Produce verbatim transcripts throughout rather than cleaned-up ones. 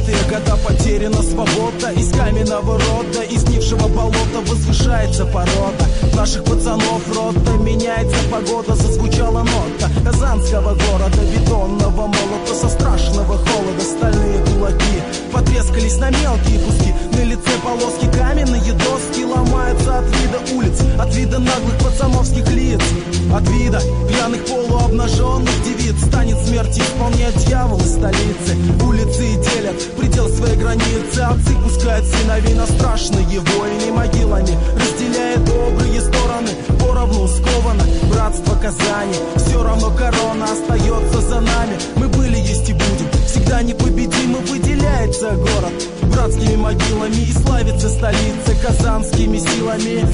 двадцатые года потеряна свобода. Из каменного рода, из нившего болота возвышается порода наших пацанов рота. Меняется погода, зазвучала нота казанского города, бетонного молота. Со страшного холода стальные кулаки потрескались на мелкие куски. На лице полоски, каменные доски ломаются от вида улиц, от вида наглых пацановских лиц, от вида пьяных полуобнаженных девиц. Станет смерть исполнять дьявол из столицы. Улицы делят предел своей границы. Отцы пускают сыновей на страшные войны. Могилами разделяет добрые стороны. Поровну сковано братство Казани. Все равно корона остается за нами. Мы были, есть и будем, всегда непобедимы. Выделяется город братскими могилами и славится столица казанскими силами.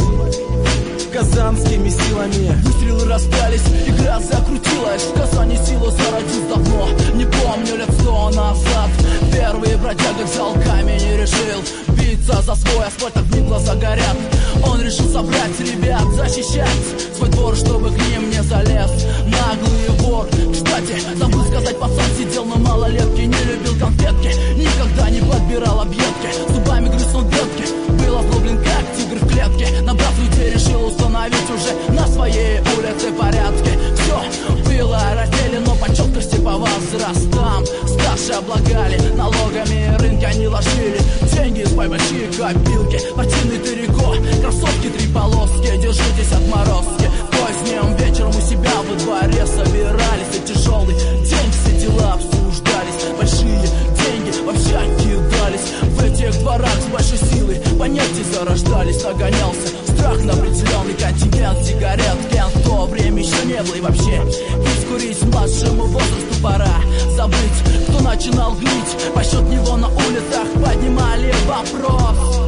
Казанскими силами. Выстрелы раздались, игра закрутилась. В Казани сила зародилась давно, не помню, лет сто назад. Первый бродяга взял камень и решил биться за свой асфальт, огни глаза горят. Он решил собрать ребят, защищать свой двор, чтобы к ним не залез наглый вор. Кстати, забыл сказать, пацан сидел на малолетке, не любил конфетки, никогда не подбирал объедки, зубами грыз он ветки, был озлоблен как тигр в клетке. Набрав людей, решил установить уже на своей улице порядки. Все было разделено по четкости, по возрастам. Старшие облагали налогами, рынки они ложили деньги из большие копилки. Спортивный трико, кроссовки три полоски, держитесь от морозки. Поздним вечером у себя во дворе собирались, и тяжелый день все дела обсуждались. Большие деньги вообще кидались в этих дворах с большой силой. Понятия зарождались, нагонялся страх на определенный контингент сигарет. Ген в то время еще не было и вообще искурить младшему возрасту пора. Забыть, кто начинал гнить, по счет него на улицах поднимали вопрос.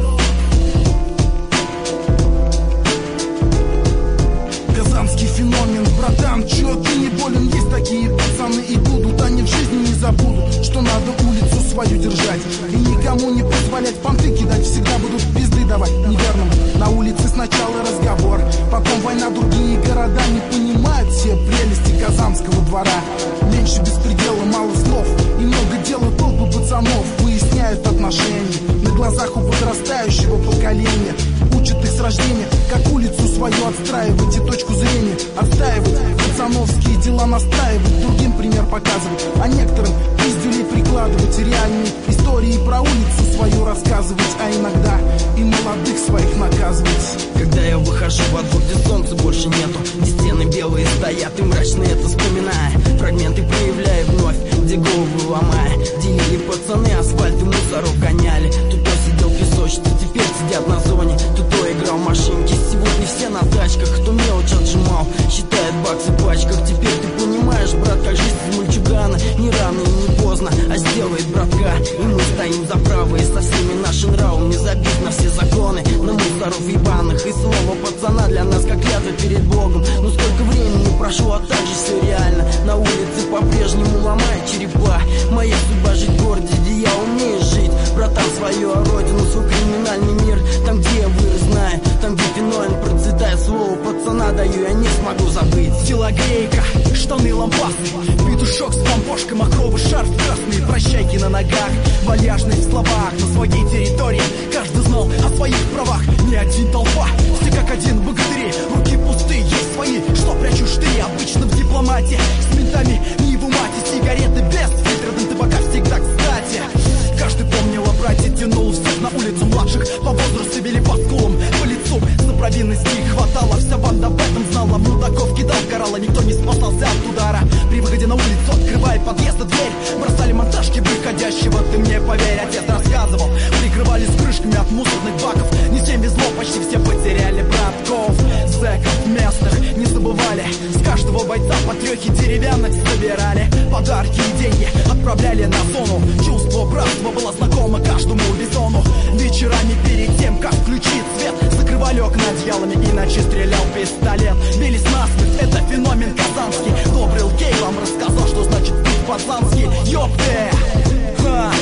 Казанский феномен, братан, чё ты не болен? Есть такие пацаны и будут, они в жизни не забудут, что надо улицу свою держать и никому не позволять понты кидать. Всегда будут пизды давать неверным. На улице сначала разговор, потом война, другие города не понимают все прелести казанского двора. Меньше беспредела, мало слов и много дела, толпы пацанов выясняют отношения на глазах у подрастающего поколения. Учат их с рождения, как улицу свою отстраивать и точку зрения отстаивать, пацановские дела настраивать, другим пример показывать, а некоторым пиздюлей прикладывать и реальные истории про улицу свою рассказывать, а иногда и молодых своих наказывать. Когда я выхожу во двор, где солнца больше нету, где стены белые стоят и мрачно это вспоминая, фрагменты проявляя вновь, где головы ломая, делили пацаны, асфальт и мусоров гоняли. Тут то сидел в песочнице, теперь сидят на зоне, тут то играл в машинки. Сегодня все на тачках, кто мелочь отжимал, считает баксы в пачках. Теперь ты понимаешь, брат, как жизнь из мальчугана не рано и не поздно, а сделает братка. И мы стоим за право, и со всеми нашим нравом не забить на все законы, на мусоров ебаных. И слово пацана для нас как клятва перед Богом. Но сколько времени прошло, а так же все реально. На улице по-прежнему ломают черепа. Моя судьба жить в городе, где я умею жить, братан, свою родину, свой криминальный мир. Там, где я вырос, знаю, там, где феномен процветает. Слово пацана даю, я не смогу забыть. Телогрейка, штаны лампасные, петушок с помпошкой, махровый шарф красный, прощайки на ногах, вальяжность в словах. На своей территории каждый знал о своих правах. Не один толпа, все как один богатыри, руки пустые, есть свои, что прячешь ты. Обычно в дипломате с ментами не в умате, сигареты без фильтра, дым табака всегда кстати. Каждый помнил о брате, тянул всех на улицу младших, по возрасту били по скулам, по лицу. За провинности хватало, вся банда об этом знала. Мудаков кидал, карала, никто не спасался от удара. При выходе на улицу, открывая подъезда дверь, бросали монтажки выходящего, ты мне поверь, отец рассказывал. Прикрывались крышками от мусорных баков, не всем везло, почти все потеряли братков. Зэков местных не забывали, с каждого бойца по трехе деревянных собирали. Подарки и деньги отправляли на зону, чувство братства было знакомо каждому бизону. Вечерами перед тем, как включить свет, закрывали окна одеялами, иначе стрелял пистолет. Бились насмерть, это феномен казанский. Добрый Лкей вам рассказал, что значит быть пацанский. Ёпте! Ха!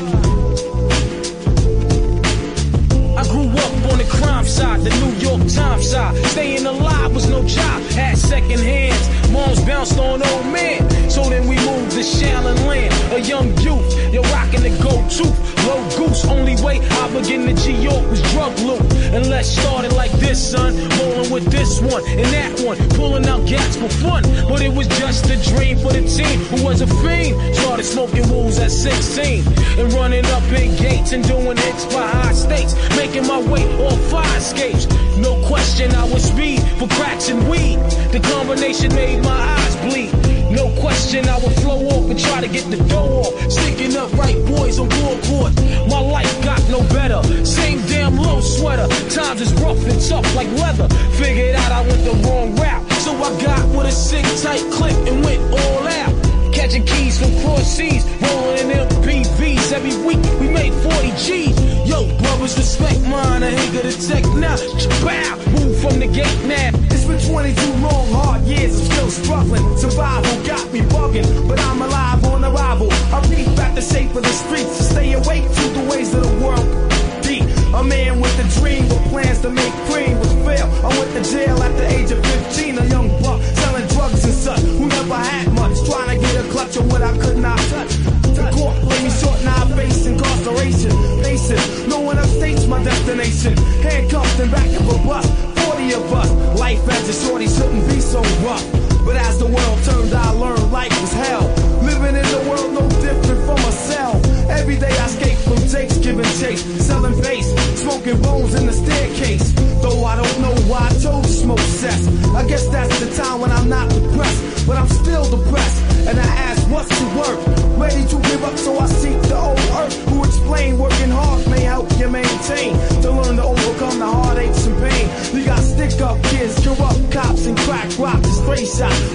I grew up on the crime side, the New York Times side. Staying alive was no job, had second hands. Moms bounced on old men, so then we moved to Shaolin Land. A young youth, you're rocking the gold tooth. Low goose, only way I begin to G-York was drug loot. And let's start it like this, son. Rolling with this one and that one, pulling out gats for fun. But it was just a dream for the team who was a fiend. Started smoking wools at sixteen and running up in gates and doing hits by high stakes, making my way off fire escapes. No question I was speed for cracks and weed. The combination made my eyes bleed. No question I would flow off and try to get the dough off. Sticking up right boys on board court. My life got no better. Same damn low sweater. Times is rough and tough like leather. Figured out I went the wrong route, so I got with a sick tight clip and went all out. Catching keys from cross seas, rolling in M P Vs. Every week we made forty G's. Yo, brothers, respect mine. I ain't gonna take now. Bow, move from the gate now. It's been twenty-two long, hard years. I'm still struggling. Survival got me bugging, but I'm alive on arrival. I peek back the shape of the streets to stay awake to the ways of the world. Deep, a man with a dream, with plans to make cream was fail. I went to jail at the age of fifteen, a young buck selling drugs and such, who never had much, trying to get a clutch on what I could not touch. The court played me short, now I face incarceration. Facing, no one upstates my destination. Handcuffed and back of a bus, forty of us. Life as a shorty shouldn't be so rough. But as the world turned, I learned life was hell. Living in the world no different from a cell. Every day I escape from Jake's giving chase, selling face, smoking bones in the staircase. Though I don't know why I chose to smoke cess. I guess that's the time when I'm not depressed, but I'm still depressed. And I ask, what's the work? Ready to give up, so I seek the old earth, who explain working hard may help you maintain. To learn to overcome the heartaches and pain. You got stick up kids, corrupt cops, and crack rocks, and stray shots.